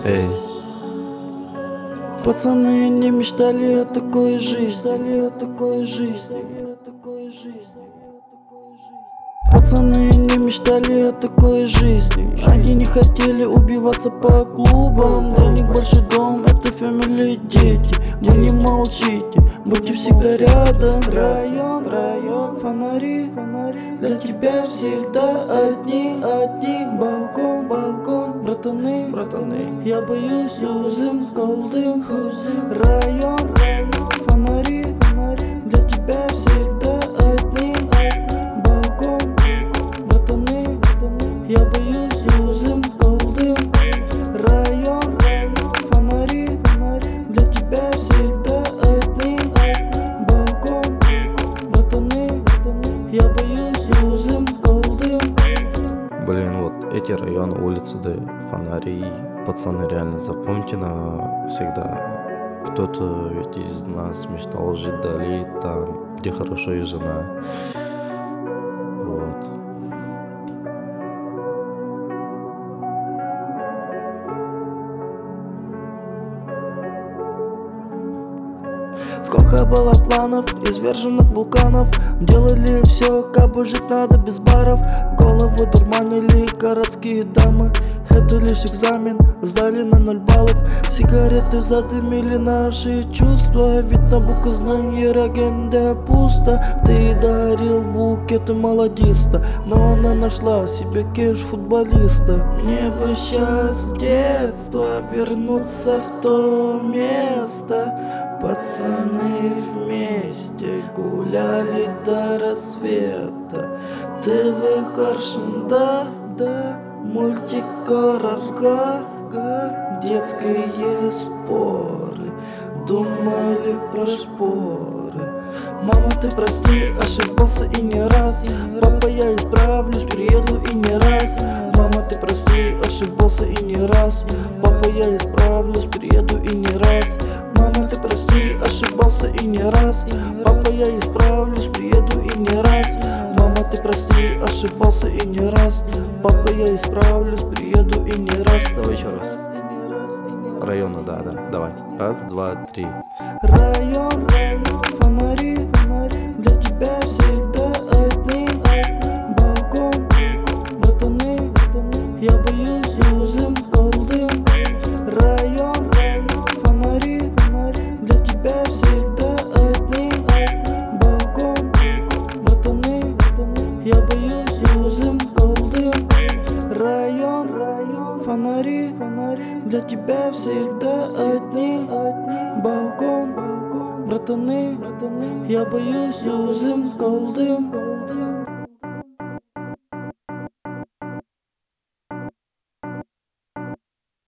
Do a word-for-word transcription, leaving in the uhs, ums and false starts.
Эй. Пацаны не мечтали о такой жизни, о такой жизни. Пацаны не мечтали о такой жизни. Они не хотели убиваться по клубам. Для них большой дом — это фамилия, дети. Вы не молчите, будьте всегда рядом. Район, район, фонари, фонари. Для тебя всегда одни, одни. Балкон, балкон, братаны, братаны. Я боюсь узым, колдым. Район, район, фонари, фонари. Для тебя всегда одни. Балкон, братаны, братаны. Я боюсь узым, колдым. Район, район, фонари, фонари. Для тебя всегда одни. Балкон, братаны, братаны. Я боюсь узым, колдым. Блин, вот эти районы, улицы, да, фонари, пацаны, реально запомните навсегда. Кто-то ведь из нас мечтал жить вдали, там, где хорошо и жена. Вот. Сколько было планов, изверженных вулканов. Делали все, как бы жить надо без баров. Голову дурманили городские дамы. Это лишь экзамен, сдали на ноль баллов. Сигареты задымили наши чувства. Ведь на букознании регенда пусто. Ты дарил букеты молодиста, но она нашла себе кеш футболиста. Мне бы сейчас в детство вернуться в то место. Пацаны вместе гуляли до рассвета. ТВ Каршин, да, да. Мультик Карарга, детские споры. Думали про шпоры. Мама, ты прости, ошибался и не раз. Папа, я исправлюсь, приеду и не раз. Мама, ты прости, ошибался и не раз. Папа, я исправлюсь, приеду и не раз. Мама, ты прости, ошибался и не раз. Папа, я исправлюсь, приеду и не раз. Мама, ты прости, ошибался и не раз. Папа, я исправлюсь, приеду и не раз. Давай еще раз. Районы, да, да, давай. Раз, два, три. Район, фонари, фонари. Для тебя всегда одни. Балкон, братаны, братаны. Я боюсь узым, колдым. Район, фонари, фонари. Для тебя всегда одни. Балкон, братаны, братаны. Я боюсь узым, колдым. Район, фонари, фонари. Для тебя всегда одни. Балкон, братаны, братаны. Я боюсь узым, колдым.